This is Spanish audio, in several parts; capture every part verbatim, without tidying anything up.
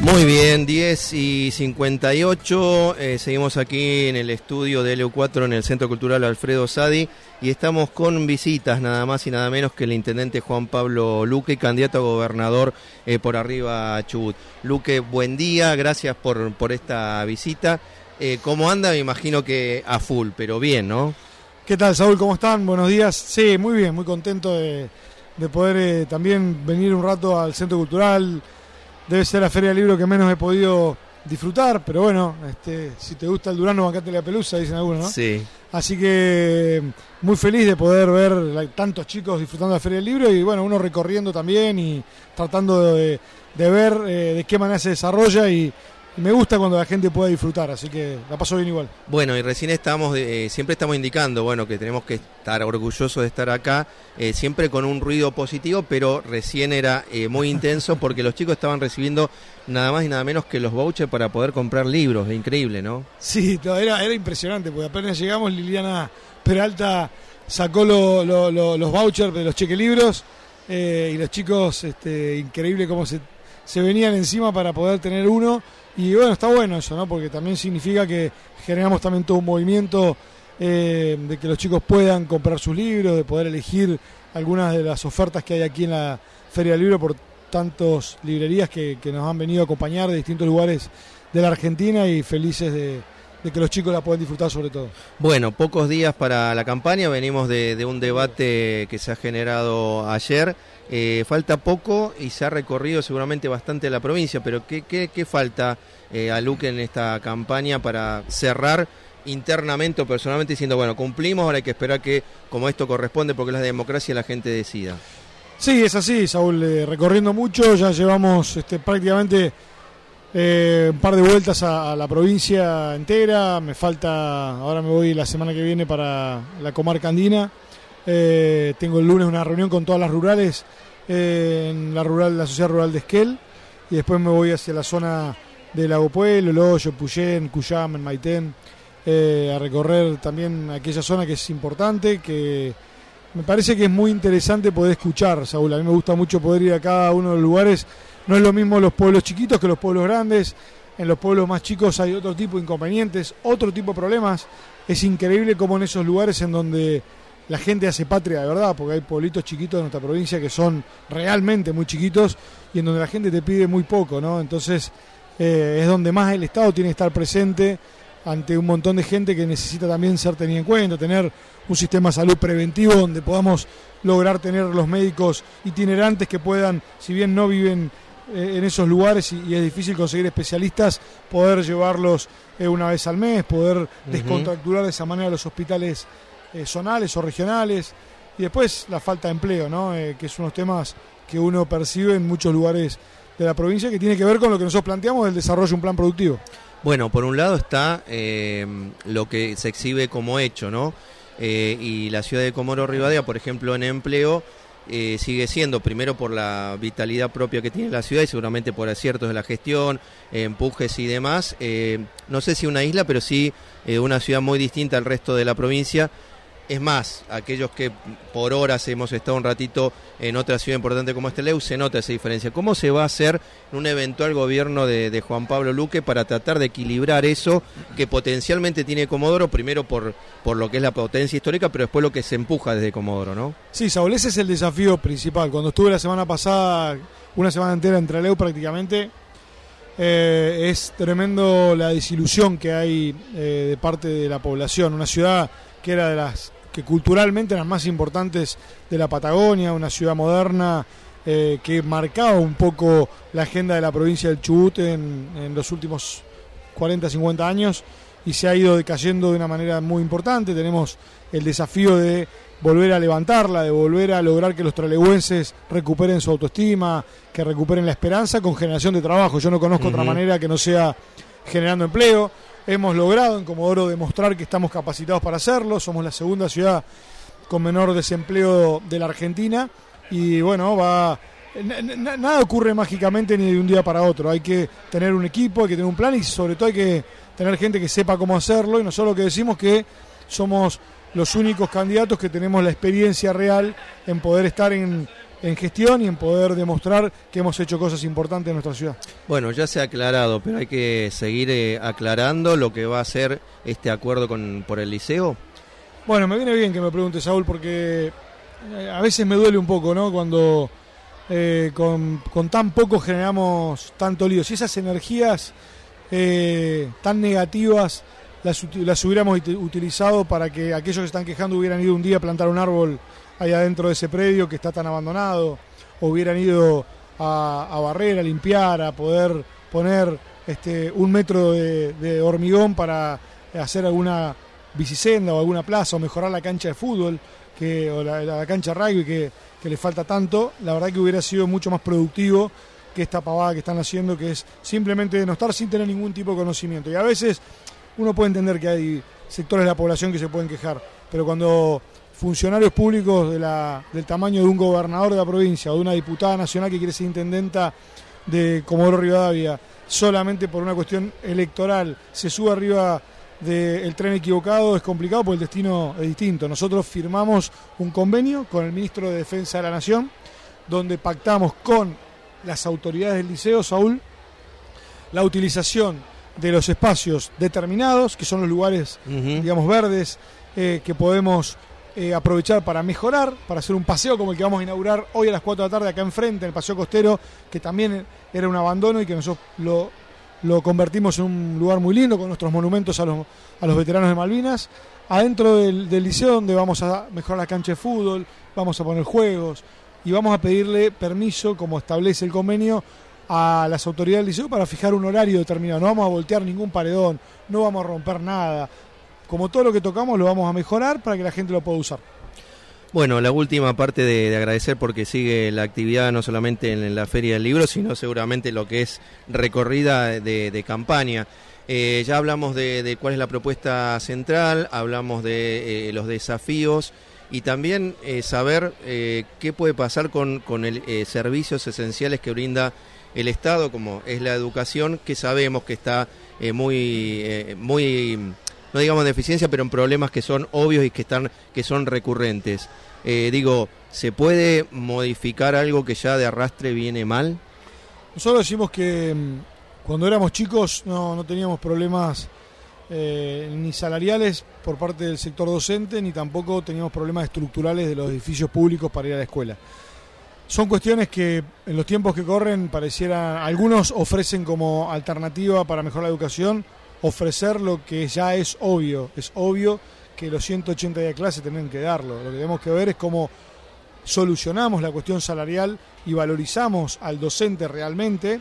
Muy bien, diez y cincuenta y ocho, eh, seguimos aquí en el estudio de L U cuatro en el Centro Cultural Alfredo Sadi y estamos con visitas nada más y nada menos que el intendente Juan Pablo Luque, candidato a gobernador eh, por arriba Chubut. Luque, buen día, gracias por, por esta visita. Eh, ¿Cómo anda? Me imagino que a full, pero bien, ¿no? ¿Qué tal, Saúl? ¿Cómo están? Buenos días. Sí, muy bien, muy contento de, de poder eh, también venir un rato al Centro Cultural. Debe ser la Feria del Libro que menos he podido disfrutar, pero bueno, este, si te gusta el Durano, bancate la pelusa, dicen algunos, ¿no? Sí. Así que muy feliz de poder ver la, tantos chicos disfrutando de la Feria del Libro y bueno, uno recorriendo también y tratando de, de ver eh, de qué manera se desarrolla y, y me gusta cuando la gente puede disfrutar, así que la paso bien igual. Bueno, y recién estamos, eh, siempre estamos indicando, bueno, que tenemos que estar orgullosos de estar acá, eh, siempre con un ruido positivo, pero recién era eh, muy intenso porque los chicos estaban recibiendo nada más y nada menos que los vouchers para poder comprar libros, es increíble, ¿no? Sí, era, era impresionante, porque apenas llegamos Liliana Peralta sacó lo, lo, lo, los vouchers de los chequelibros eh, y los chicos, este, increíble cómo se, se venían encima para poder tener uno. Y bueno, está bueno eso, ¿no? Porque también significa que generamos también todo un movimiento eh, de que los chicos puedan comprar sus libros, de poder elegir algunas de las ofertas que hay aquí en la Feria del Libro por tantas librerías que, que nos han venido a acompañar de distintos lugares de la Argentina y felices de, de que los chicos la puedan disfrutar sobre todo. Bueno, pocos días para la campaña, venimos de, de un debate que se ha generado ayer. Eh, falta poco y se ha recorrido seguramente bastante la provincia, pero ¿qué, qué, qué falta eh, a Luque en esta campaña para cerrar internamente o personalmente diciendo, bueno, cumplimos, ahora hay que esperar que, como esto corresponde, porque es la democracia, la gente decida? Sí, es así, Saúl, eh, recorriendo mucho, ya llevamos este, prácticamente eh, un par de vueltas a, a la provincia entera, me falta, ahora me voy la semana que viene para la comarca andina. Eh, tengo el lunes una reunión con todas las rurales eh, en la rural, la sociedad rural de Esquel y después me voy hacia la zona de Lago Pueblo, El Hoyo, Puyén, Cuyam, Maitén eh, a recorrer también aquella zona que es importante, que me parece que es muy interesante poder escuchar, Saúl. A mí me gusta mucho poder ir a cada uno de los lugares. No es lo mismo los pueblos chiquitos que los pueblos grandes. En los pueblos más chicos hay otro tipo de inconvenientes, otro tipo de problemas. Es increíble cómo en esos lugares en donde la gente hace patria de verdad, porque hay pueblitos chiquitos de nuestra provincia que son realmente muy chiquitos y en donde la gente te pide muy poco, ¿no? Entonces eh, es donde más el Estado tiene que estar presente ante un montón de gente que necesita también ser tenida en cuenta, tener un sistema de salud preventivo donde podamos lograr tener los médicos itinerantes que puedan, si bien no viven eh, en esos lugares y, y es difícil conseguir especialistas, poder llevarlos eh, una vez al mes, poder uh-huh. descontracturar de esa manera los hospitales Eh, zonales o regionales, y después la falta de empleo, ¿no? Eh, que es unos temas que uno percibe en muchos lugares de la provincia que tiene que ver con lo que nosotros planteamos del desarrollo de un plan productivo. Bueno, por un lado está eh, lo que se exhibe como hecho, ¿no? Eh, y la ciudad de Comodoro Rivadavia, por ejemplo, en empleo, eh, sigue siendo, primero por la vitalidad propia que tiene la ciudad y seguramente por aciertos de la gestión, eh, empujes y demás, eh, no sé si una isla, pero sí eh, una ciudad muy distinta al resto de la provincia. Es más, aquellos que por horas hemos estado un ratito en otra ciudad importante como Esteleu, se nota esa diferencia. ¿Cómo se va a hacer en un eventual gobierno de, de Juan Pablo Luque para tratar de equilibrar eso que potencialmente tiene Comodoro, primero por, por lo que es la potencia histórica, pero después lo que se empuja desde Comodoro, ¿no? Sí, Saúl, ese es el desafío principal. Cuando estuve la semana pasada, una semana entera en Trelew prácticamente, eh, es tremendo la desilusión que hay eh, de parte de la población. Una ciudad que era de las que culturalmente eran más importantes de la Patagonia, una ciudad moderna eh, que marcaba un poco la agenda de la provincia del Chubut en, en los últimos cuarenta, cincuenta años y se ha ido decayendo de una manera muy importante. Tenemos el desafío de volver a levantarla, de volver a lograr que los trelewenses recuperen su autoestima, que recuperen la esperanza con generación de trabajo. Yo no conozco uh-huh. otra manera que no sea generando empleo. Hemos logrado en Comodoro demostrar que estamos capacitados para hacerlo, somos la segunda ciudad con menor desempleo de la Argentina y bueno, va n- nada ocurre mágicamente ni de un día para otro, hay que tener un equipo, hay que tener un plan y sobre todo hay que tener gente que sepa cómo hacerlo y nosotros lo que decimos que somos los únicos candidatos que tenemos la experiencia real en poder estar en en gestión y en poder demostrar que hemos hecho cosas importantes en nuestra ciudad. Bueno, ya se ha aclarado, pero hay que seguir eh, aclarando lo que va a ser este acuerdo con por el liceo. Bueno, me viene bien que me pregunte, Saúl, porque eh, a veces me duele un poco, ¿no? Cuando eh, con, con tan poco generamos tanto lío. Si esas energías eh, tan negativas las, las hubiéramos utilizado para que aquellos que están quejando hubieran ido un día a plantar un árbol ahí adentro de ese predio que está tan abandonado, o hubieran ido a, a barrer, a limpiar, a poder poner este, un metro de, de hormigón para hacer alguna bicisenda o alguna plaza, o mejorar la cancha de fútbol que, o la, la cancha de rugby que, que le falta tanto, la verdad que hubiera sido mucho más productivo que esta pavada que están haciendo, que es simplemente denostar sin tener ningún tipo de conocimiento. Y a veces uno puede entender que hay sectores de la población que se pueden quejar, pero cuando funcionarios públicos de la, del tamaño de un gobernador de la provincia o de una diputada nacional que quiere ser intendenta de Comodoro Rivadavia, solamente por una cuestión electoral se sube arriba del tren equivocado, es complicado porque el destino es distinto. Nosotros firmamos un convenio con el ministro de Defensa de la Nación, donde pactamos con las autoridades del liceo, Saúl, la utilización de los espacios determinados, que son los lugares, uh-huh. digamos, verdes, eh, que podemos Eh, aprovechar para mejorar, para hacer un paseo como el que vamos a inaugurar hoy a las cuatro de la tarde acá enfrente, en el Paseo Costero, que también era un abandono y que nosotros lo, lo convertimos en un lugar muy lindo con nuestros monumentos a los, a los veteranos de Malvinas, adentro del, del liceo, donde vamos a mejorar la cancha de fútbol, vamos a poner juegos y vamos a pedirle permiso, como establece el convenio, a las autoridades del liceo para fijar un horario determinado. No vamos a voltear ningún paredón, no vamos a romper nada. Como todo lo que tocamos lo vamos a mejorar para que la gente lo pueda usar. Bueno, la última parte de, de agradecer porque sigue la actividad no solamente en la Feria del Libro, sino seguramente lo que es recorrida de, de campaña. Eh, ya hablamos de, de cuál es la propuesta central, hablamos de eh, los desafíos y también eh, saber eh, qué puede pasar con, con el, eh, servicios esenciales que brinda el Estado, como es la educación, que sabemos que está eh, muy... Eh, muy no digamos de eficiencia, pero en problemas que son obvios y que están que son recurrentes. Eh, digo, ¿se puede modificar algo que ya de arrastre viene mal? Nosotros decimos que cuando éramos chicos no, no teníamos problemas eh, ni salariales por parte del sector docente, ni tampoco teníamos problemas estructurales de los edificios públicos para ir a la escuela. Son cuestiones que en los tiempos que corren parecieran, algunos ofrecen como alternativa para mejorar la educación, ofrecer lo que ya es obvio. Es obvio que los ciento ochenta días de clase tienen que darlo. Lo que tenemos que ver es cómo solucionamos la cuestión salarial y valorizamos al docente realmente,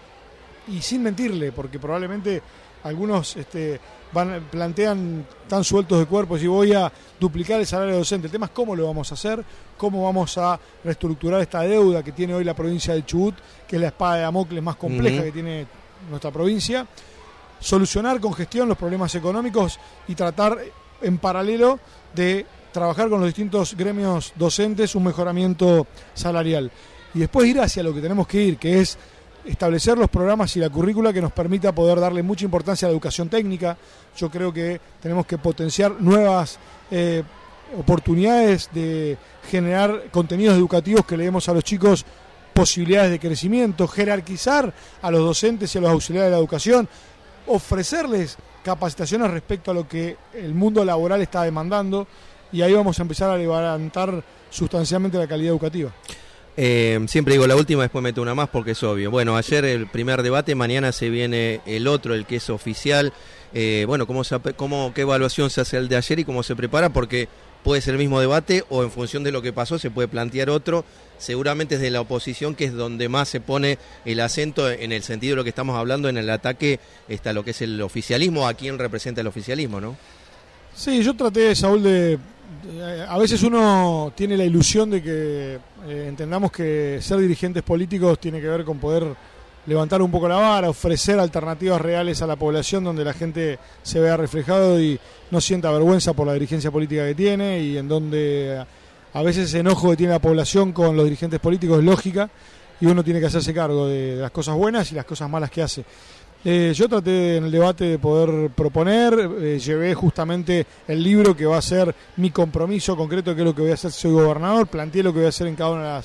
y sin mentirle, porque probablemente algunos este, van, plantean tan sueltos de cuerpo y voy a duplicar el salario docente. El tema es cómo lo vamos a hacer, cómo vamos a reestructurar esta deuda que tiene hoy la provincia del Chubut, que es la espada de Damocles más compleja uh-huh. que tiene nuestra provincia. Solucionar con gestión los problemas económicos y tratar en paralelo de trabajar con los distintos gremios docentes un mejoramiento salarial. Y después ir hacia lo que tenemos que ir, que es establecer los programas y la currícula que nos permita poder darle mucha importancia a la educación técnica. Yo creo que tenemos que potenciar nuevas eh, oportunidades de generar contenidos educativos que le demos a los chicos posibilidades de crecimiento, jerarquizar a los docentes y a los auxiliares de la educación, ofrecerles capacitaciones respecto a lo que el mundo laboral está demandando, y ahí vamos a empezar a levantar sustancialmente la calidad educativa. Eh, siempre digo la última, después meto una más porque es obvio. Bueno, ayer el primer debate, mañana se viene el otro, el que es oficial. Eh, bueno, ¿cómo se, cómo, ¿qué evaluación se hace el de ayer y cómo se prepara? Porque puede ser el mismo debate o en función de lo que pasó se puede plantear otro. Seguramente es de la oposición, que es donde más se pone el acento en el sentido de lo que estamos hablando, en el ataque está lo que es el oficialismo, a quién representa el oficialismo, ¿no? Sí, yo traté, Saúl, de... de a veces uno tiene la ilusión de que eh, entendamos que ser dirigentes políticos tiene que ver con poder levantar un poco la vara, ofrecer alternativas reales a la población donde la gente se vea reflejado y no sienta vergüenza por la dirigencia política que tiene, y en donde a veces ese enojo que tiene la población con los dirigentes políticos es lógica y uno tiene que hacerse cargo de, de las cosas buenas y las cosas malas que hace. Eh, yo traté en el debate de poder proponer, eh, llevé justamente el libro que va a ser mi compromiso concreto, que es lo que voy a hacer si soy gobernador, planteé lo que voy a hacer en cada una de las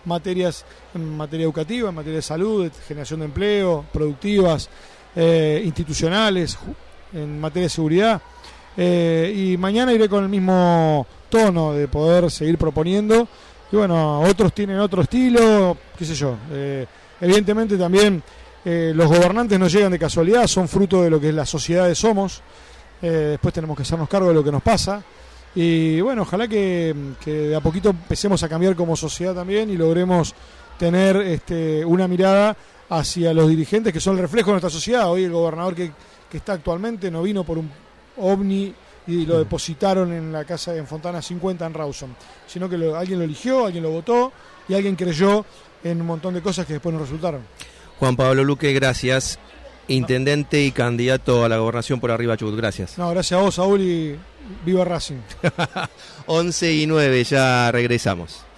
materias, en materia educativa, en materia de salud, de generación de empleo, productivas, eh, institucionales, en materia de seguridad. Eh, y mañana iré con el mismo tono de poder seguir proponiendo. Y bueno, otros tienen otro estilo, qué sé yo. Eh, evidentemente también eh, los gobernantes no llegan de casualidad, son fruto de lo que es la sociedad de somos. Eh, después tenemos que hacernos cargo de lo que nos pasa. Y bueno, ojalá que, que de a poquito empecemos a cambiar como sociedad también y logremos tener este, una mirada hacia los dirigentes que son el reflejo de nuestra sociedad. Hoy el gobernador que, que está actualmente no vino por un ovni y lo depositaron en la casa en Fontana cincuenta en Rawson, sino que lo, alguien lo eligió, alguien lo votó y alguien creyó en un montón de cosas que después no resultaron. Juan Pablo Luque, gracias. Intendente y candidato a la gobernación por Arriba Chubut, gracias. No, gracias a vos, Saúl, y viva Racing. once y nueve, ya regresamos.